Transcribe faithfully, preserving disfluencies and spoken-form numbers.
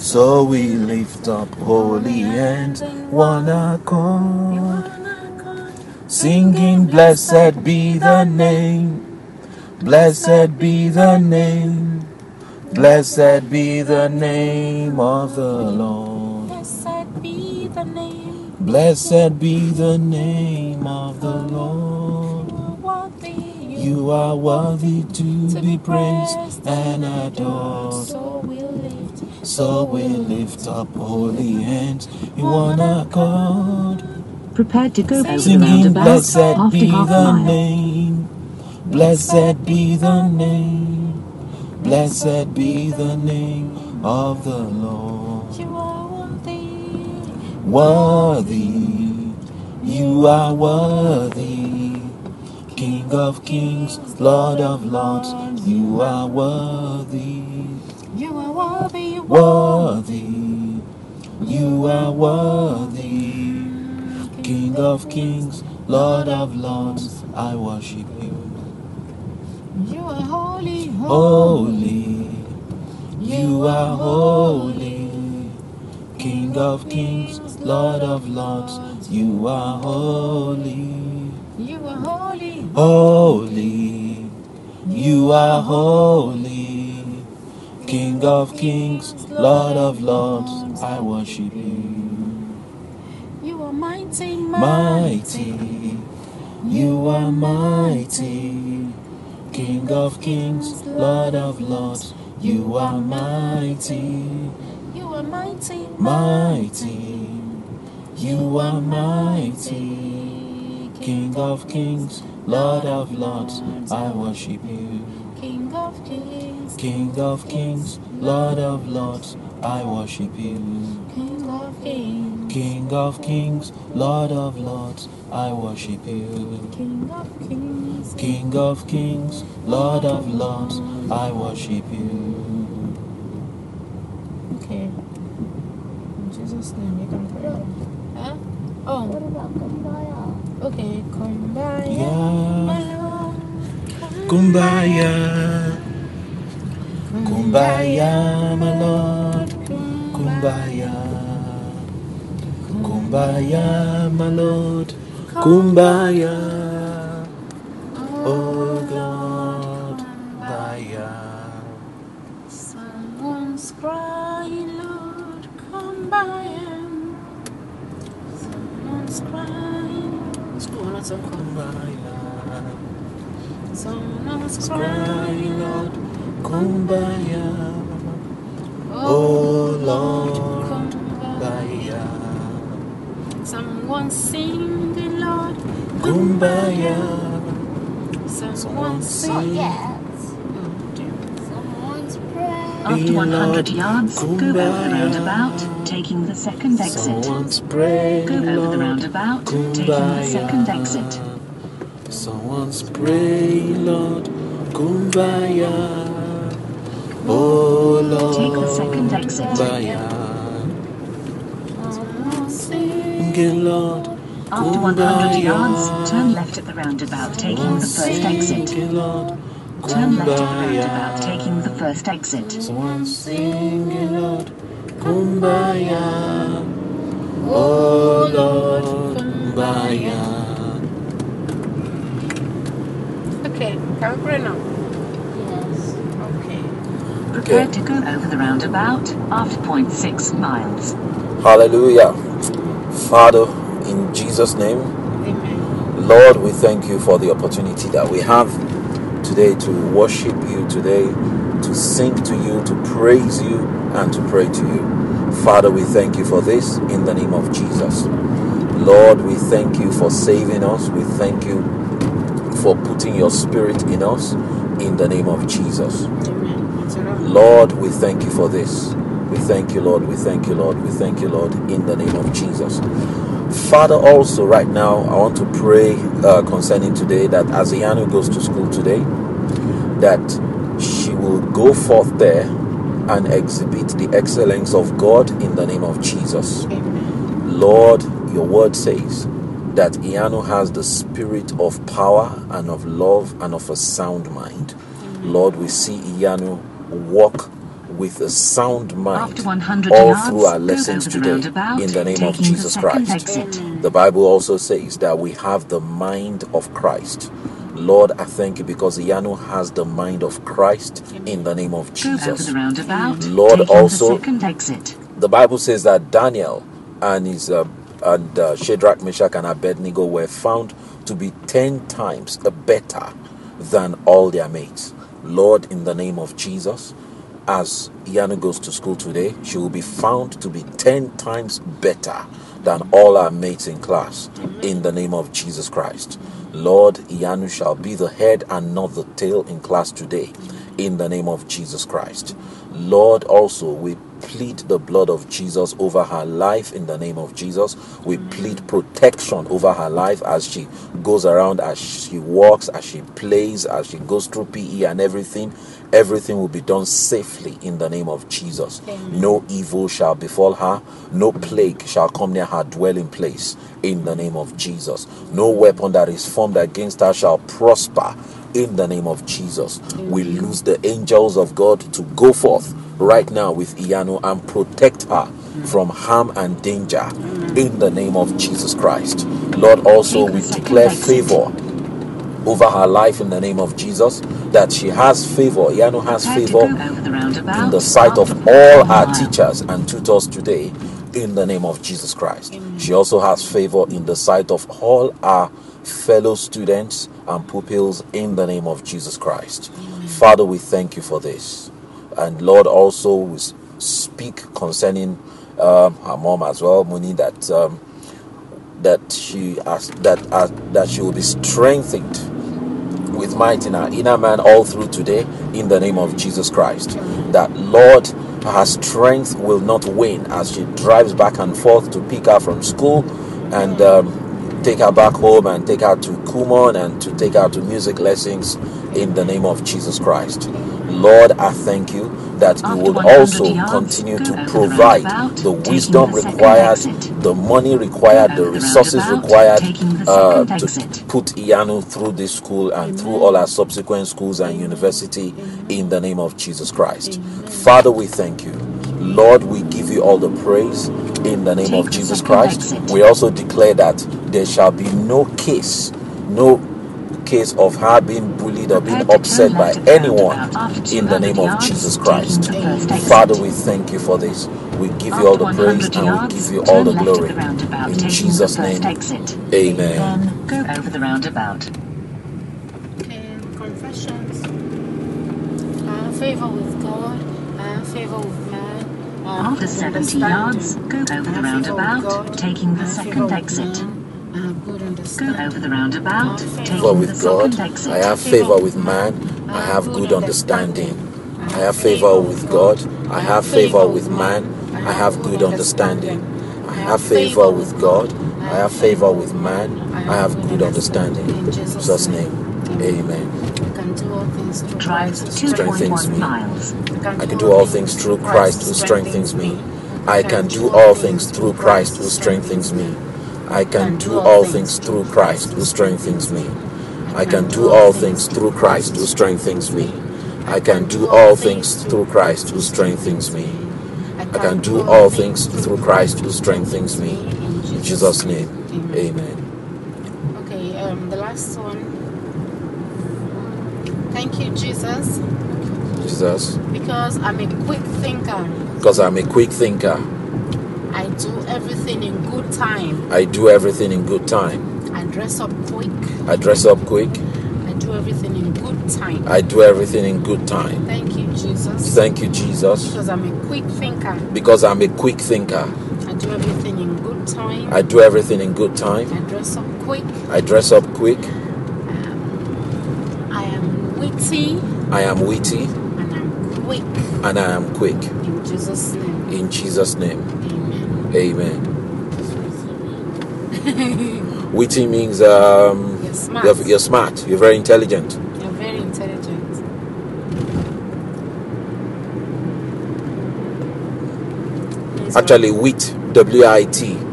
So we lift up holy hands, one accord, singing, blessed be the name, blessed be the name, blessed be the name of the Lord. Blessed be the name. Blessed be the name of the Lord. You are worthy to be praised and adored. So we lift, So we lift up holy hands in one accord, Prepared to go over the singing, roundabout blessed after be half the mile. name, blessed be the name, blessed be the name of the Lord. you are worthy. Worthy, you are worthy, King of kings, Lord of lords, you are worthy. You are worthy. Worthy, you are worthy, King of kings, Lord of lords, I worship you. You are holy. Holy, you are holy, King of kings, Lord of lords, you are holy. You are holy. Holy, you are holy, King of kings, Lord of lords, I worship you. You are mighty. Mighty, you are mighty, King of kings, Lord of lords, you are mighty. You are mighty. Mighty, you are mighty, King of kings, Lord of lords, I worship you. King of kings. King of kings, Lord of lords, I worship you. King of kings. King of kings, Lord of lords, I worship you. King of kings. King of kings, Lord of lords, I worship you. Okay. In Jesus' name, you can pray. Huh? Oh. What about Kumbaya? Okay. Kumbaya. Yeah. My Lord. Kumbaya, Kumbaya, my Lord, Kumbaya, Kumbaya, my Lord, Kumbaya, oh God, Kumbaya. Someone's crying, Lord, come by him. Someone's crying. School, not so Kumbaya, Someone's cry, crying, Lord, Kumbaya, oh oh Lord, Lord, come by. Kumbaya, Someone's singing, Lord, Kumbaya, Someone's Not singing. yet. Oh, dear. Someone's praying. After one hundred Lord, yards, go over the Kumbaya. roundabout, taking the second exit. Someone's praying, Go over the Lord, roundabout, taking the Kumbaya. second exit. Someone's praying, Lord, Kumbaya. Oh Lord, Take the second exit. Kumbaya. Someone's singing. Singing, Lord, After one hundred yards, Kumbaya. turn left at the roundabout, taking the first exit. Singing, Lord, Turn left at the roundabout, Kumbaya. taking the first exit. Someone's singing, Lord, Kumbaya. Oh Lord, Kumbaya. Okay, can we pray now? Yes. Okay. Prepare to go over the roundabout after zero point six miles. Hallelujah. Father, in Jesus' name, Amen. Lord, we thank you for the opportunity that we have today to worship you today, to sing to you, to praise you, and to pray to you. Father, we thank you for this in the name of Jesus. Lord, we thank you for saving us. We thank you for putting your spirit in us in the name of Jesus. Amen. Lord, we thank you for this. We thank you, Lord. We thank you, Lord. We thank you, Lord, in the name of Jesus. Father, also right now, I want to pray uh, concerning today that as Iyanu goes to school today, that she will go forth there and exhibit the excellence of God in the name of Jesus. Amen. Lord, your word says that Iyanu has the spirit of power and of love and of a sound mind. Lord, we see Iyanu walk with a sound mind After one hundred all yards, through our go lessons over the today roundabout, in the name of taking the Jesus second Christ. exit. The Bible also says that we have the mind of Christ. Lord, I thank you because Iyanu has the mind of Christ in the name of Go over Jesus. the roundabout, Lord, taking also, the second exit. the Bible says that Daniel and his uh, and uh, Shadrach, Meshach, and Abednego were found to be ten times better than all their mates. Lord, in the name of Jesus, as Iyanu goes to school today, she will be found to be ten times better than all our mates in class. In the name of Jesus Christ. Lord, Iyanu shall be the head and not the tail in class today. In the name of Jesus Christ. Lord, also we plead the blood of Jesus over her life in the name of Jesus. We plead protection over her life as she goes around, as she walks, as she plays, as she goes through P E and everything. Everything will be done safely in the name of Jesus. Amen. No evil shall befall her. No plague shall come near her dwelling place in the name of Jesus. No weapon that is formed against her shall prosper in the name of Jesus. We lose the angels of God to go forth right now with Iyanu and protect her from harm and danger in the name of Jesus Christ. Lord, also we declare favor over her life in the name of Jesus, that she has favor. Iyanu has Prepare to favor go over the roundabout in the sight of after all one our mile. teachers and tutors today in the name of Jesus Christ. Amen. She also has favor in the sight of all our fellow students and pupils in the name of Jesus Christ. Amen. Father, we thank you for this. And Lord, also we speak concerning um, her mom as well, Muni, that um, that she has that uh, that she will be strengthened with might in her inner man all through today in the name of Jesus Christ. That Lord, her strength will not wane as she drives back and forth to pick her from school and um, take her back home and take her to Kumon and to take her to music lessons in the name of Jesus Christ. Lord, I thank you that you After will one hundred also yards, continue go to over the provide roundabout, the taking wisdom the second required, exit. the money required, Go the over the resources roundabout, required taking the uh, second to exit. put Iyanu through this school and Amen. through all our subsequent schools and Amen. university Amen. in the name of Jesus Christ. Amen. Father, we thank you. Lord, we give you all the praise in the name Take of the Jesus second Christ. exit. We also declare that there shall be no case, no case of her being bullied or being Prepare to turn upset by left at the anyone roundabout after in the name two hundred of yards, Jesus taking Christ. the first exit. Father, we thank you for this. We give you all After the praise one hundred and we yards, give you all turn the left at glory. the roundabout, In taking Jesus' the first name, exit. amen. Then go over the roundabout. Okay, confessions. I have favor with God. I have favor with man. I have After good seventy yards, understanding. go I over the have favor with roundabout, God. taking I the have favor second with exit. man. I have good Go understanding. over the I roundabout, have favor For taking the with God, second I exit. have favor with man, I have good understanding. I have favor with God, I have favor with man, I have good understanding. I have favor with God, I have favor with man, I have good understanding. In Jesus' name, amen. I can do all things through Drive Christ who two point strengthens one me. miles. I can do all things through Christ who strengthens me. I can do all things through Christ who strengthens me. I can do all things through Christ who strengthens me. I can do all things through Christ who strengthens me. I can do all things through Christ who strengthens me. I can do all things through Christ who strengthens me. In Jesus' name, amen. Okay, um, the last one. Thank you, Jesus, Jesus, because I'm a quick thinker. because I'm a quick thinker. I do everything in good time. I do everything in good time. I dress up quick. I dress up quick. I do everything in good time. I do everything in good time. Thank you, Jesus. Thank you, Jesus, Because I'm a quick thinker. because I'm a quick thinker. I do everything in good time. I do everything in good time. I dress up quick. I dress up quick. I am witty. I am witty. And I'm quick. And I am quick. In Jesus' name. In Jesus' name, Amen. amen. Witty means um, You're smart. You're, you're smart. You're very intelligent. You're very intelligent. Please Actually, wit, W I T,